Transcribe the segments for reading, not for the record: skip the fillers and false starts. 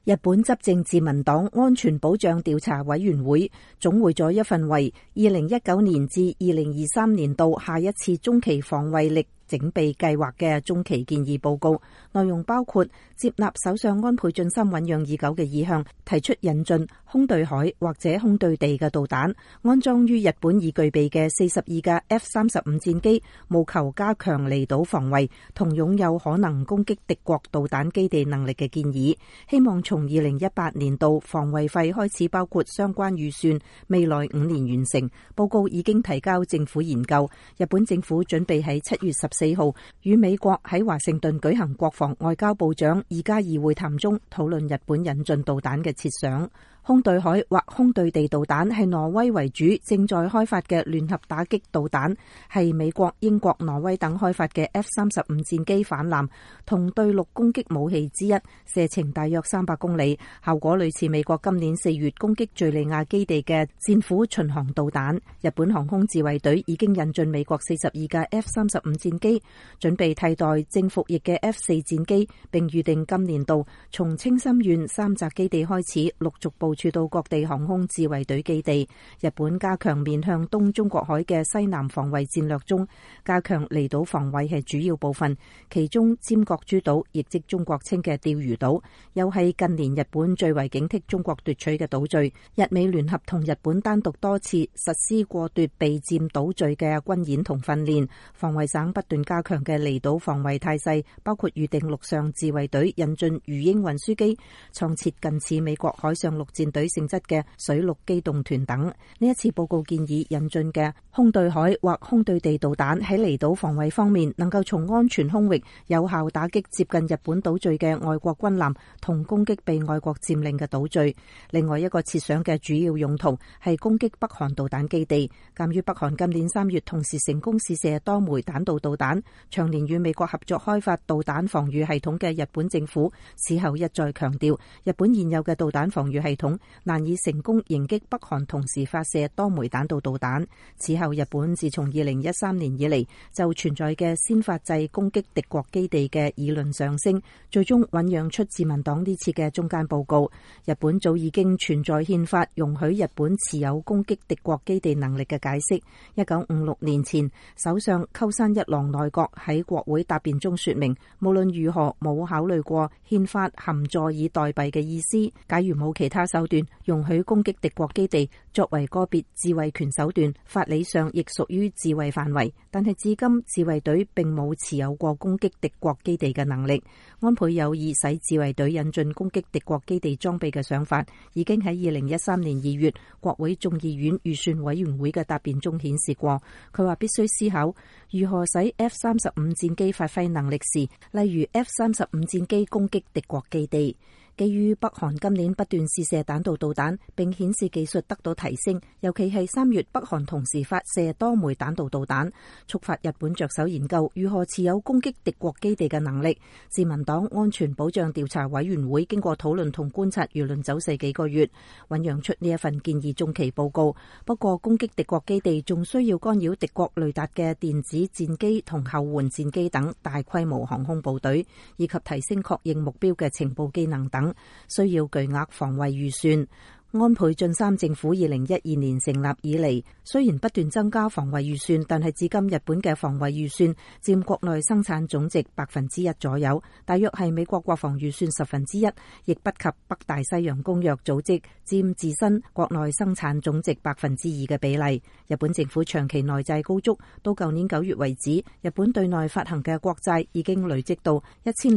日本執政自民黨安全保障調查委員會總匯咗一份為2019年至2023年度下一次中期防衛力整備計劃嘅中期建議報告，內容包括接納首相安倍晉三醞釀已久嘅意向，提出引進空對海或者空對地嘅導彈，安裝於日本已具備嘅42架 F-35戰機，務求加強離島防衛同擁有可能攻擊敵國導彈基地能力嘅建議，希望從2018年度防衛費開始包括相關預算，未來5年完成。報告已經提交政府研究，日本政府準備喺7月14號與美國喺華盛頓舉行國防外交部長2+2會談中討論日本引進導彈嘅設想。空對海或空對地導彈係挪威為主正在開發嘅聯合打擊導彈，係美國、英國、挪威等開發嘅 F-35戰機反艦同對陸攻擊武器之一，射程大約300公里，效果類似美國今年4月攻擊敘利亞基地嘅戰斧巡航導彈。日本航空自衛隊已經引進美國42架 F-35戰機，準備替代正服役嘅 F-4戰機，並預定今年度從青森縣三澤基地開始陸續部署到各地航空自衛隊基地。日本加強面向東中國海嘅西南防衛戰略中，加強離島防衛係主要部分，其中尖閣諸島亦即中國稱嘅釣魚島，又係近年日本最為警惕中國奪取嘅島嶼。日美聯合同日本單獨多次實施過奪備佔島嶼嘅軍演同訓練，防衛省不斷加強嘅離島防衛態勢，包括預定陸上自衛隊引進魚鷹運輸機，創設近似美國海上陸戰隊性質嘅水陸機動團等。呢一次報告建議引進嘅空對海或空對地導彈喺離島防衛方面，能夠從安全空域有效打擊接近日本島嶼嘅外國軍艦同攻擊被外國佔領嘅島嶼。另外一個設想嘅主要用途係攻擊北韓導彈基地。鑒於北韓今年3月同時成功試射多枚彈道導彈，長年與美國合作開發導彈防禦系統嘅日本政府此後一再強調，日本現有嘅導彈防禦系統難以成功迎擊北韓同時發射多枚彈道導彈。此後日本自從2013年以嚟就存在嘅先發制攻擊敵國基地嘅議論上升，最終醞釀出自民黨呢次嘅中間報告。日本早已經存在憲法容許日本持有攻擊敵國基地能力嘅解釋。1956年前，首相鳩山一郎內閣喺國會答辯中說明，無論如何冇考慮過憲法含坐以待斃嘅意思。假如冇其他手段容許攻擊敵國基地，作為個別自衛權手段，法理上亦屬於自衛範圍。但係至今自衛隊並冇持有過攻擊敵國基地嘅能力。安倍有意使自衛隊引進攻擊敵國基地裝備嘅想法，已經喺2013年2月國會眾議院預算委員會嘅答辯中顯示過。佢話必須思考如何使 F-35戰機發揮能力時，例如 F-35戰機攻擊敵國基地。基於北韓今年不斷試射彈道導彈，並顯示技術得到提升，尤其係3月北韓同時發射多枚彈道導彈，觸發日本着手研究如何持有攻擊敵國基地嘅能力。自民黨安全保障調查委員會經過討論同觀察輿論走勢幾個月，醞釀出呢一份建議中期報告。不過攻擊敵國基地仲需要干擾敵國雷達嘅電子戰機同後援戰機等大規模航空部隊，以及提升確認目標嘅情報機能等，需要巨額防衛預算。安倍晉三政府2012年成立以嚟，雖然不斷增加防衛預算，但係至今日本嘅防衛預算佔國內生產總值1%左右，大約係美國國防預算1/10，亦不及北大西洋公約組織佔自身國內生產總值2%嘅比例。日本政府長期內債高築，到舊年9月為止，日本對內發行嘅國債已經累積到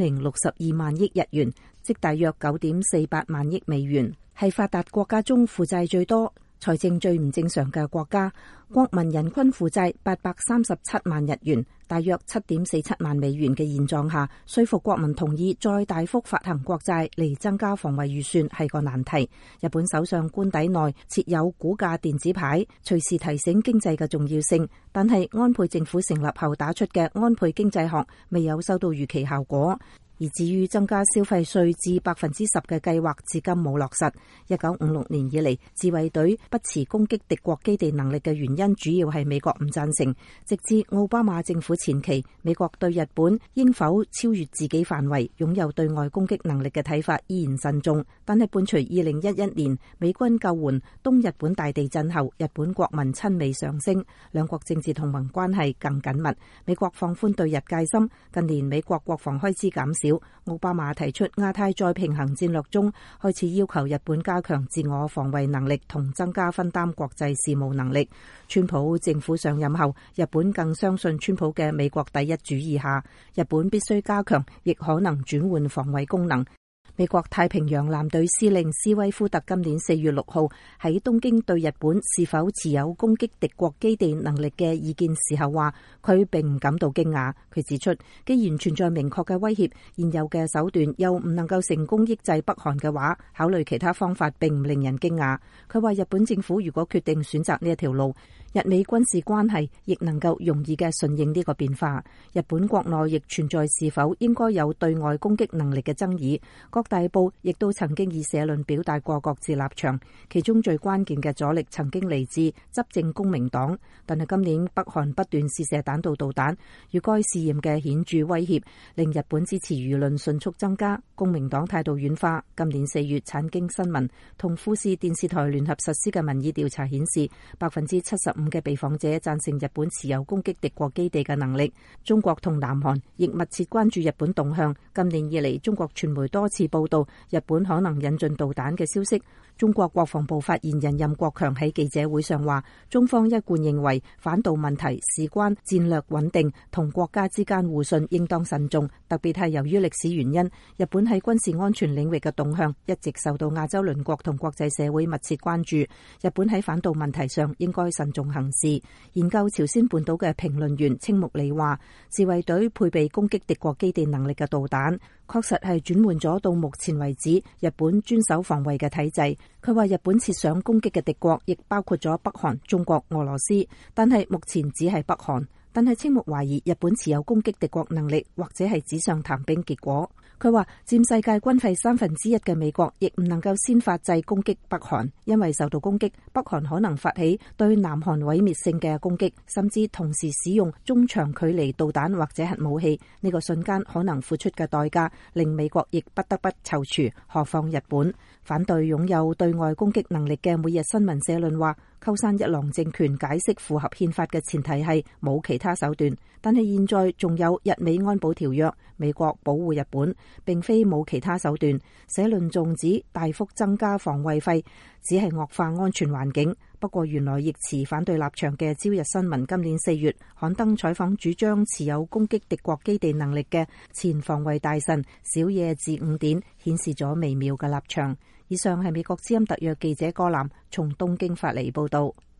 1062萬億日元，即大約9.48萬億美元。係發達國家中負債最多、財政最唔正常嘅國家。國民人均負債837萬日元，大約7.47萬美元嘅現狀下，說服國民同意再大幅發行國債嚟增加防衛預算係個難題。日本首相官邸內設有股價電子牌，隨時提醒經濟嘅重要性。但係安倍政府成立後打出嘅安倍經濟學未有收到預期效果。 而至於增加消費稅至10%嘅計劃，至今冇落實。1956年以嚟，自衛隊不持攻擊敵國基地能力嘅原因，主要係美國唔贊成。直至奧巴馬政府前期，美國對日本應否超越自己範圍，擁有對外攻擊能力嘅睇法依然慎重。但係伴隨2011年美軍救援東日本大地震後，日本國民親美上升，兩國政治同盟關係更緊密。美國放寬對日戒心，近年美國國防開支減少。奧巴馬提出亞太再平衡戰略中，開始要求日本加強自我防衛能力同增加分擔國際事務能力。川普政府上任後，日本更相信川普嘅美國第一主義下，日本必須加強，亦可能轉換防衛功能。美國太平洋艦隊司令斯威夫特今年4月6號喺東京對日本是否持有攻擊敵國基地能力嘅意見時候話，佢並唔感到驚訝。佢指出，既然存在明確嘅威脅，現有嘅手段又唔能夠成功抑制北韓嘅話，考慮其他方法並唔令人驚訝。佢話日本政府如果決定選擇呢一條路，日美軍事關係亦能夠容易嘅順應呢個變化。日本國內亦存在是否應該有對外攻擊能力嘅爭議。各大報亦都曾經以社論表達過各自立場，其中最關鍵嘅阻力曾經嚟自執政公明黨。但係今年北韓不斷試射彈道導彈，與該試驗嘅顯著威脅令日本支持輿論迅速增加，公明黨態度軟化。今年4月，產經新聞同富士電視台聯合實施嘅民意調查顯示，75%嘅被訪者贊成日本持有攻擊敵國基地嘅能力。中國同南韓亦密切關注日本動向。今年以嚟，中國傳媒多次報道日本可能引進導彈嘅消息。中國國防部發言人任國強喺記者會上話，中方一貫認為反導問題事關戰略穩定同國家之間互信，應當慎重。特別係由於歷史原因，日本喺軍事安全領域嘅動向一直受到亞洲鄰國同國際社會密切關注。日本喺反導問題上應該慎重行事。研究朝鮮半島嘅評論員青木里話，自衛隊配備攻擊敵國基地能力嘅導彈，確實係轉換咗到目前為止日本專守防衛嘅體制。佢話日本設想攻擊嘅敵國亦包括咗北韓、中國、俄羅斯，但係目前只係北韓。但係青木懷疑日本持有攻擊敵國能力，或者係紙上談兵結果。佢話佔世界軍費1/3嘅美國亦唔能夠先發制攻擊北韓，因為受到攻擊，北韓可能發起對南韓毀滅性嘅攻擊，甚至同時使用中長距離導彈或者核武器。呢個瞬間可能付出嘅代價令美國亦不得不躊躇，何況日本。反對擁有對外攻擊能力嘅每日新聞社論話，鳩山一郎政權解釋符合憲法嘅前提係冇其他手段，但係現在仲有日美安保條約，美國保護日本，並非冇其他手段。社論仲指大幅增加防衛費只係惡化安全環境。不過原來亦持反對立場嘅朝日新聞今年4月刊登採訪主張持有攻擊敵國基地能力嘅前防衛大臣小野寺五典，顯示咗微妙嘅立場。以上係美國之音特約記者柯南從東京發嚟報道。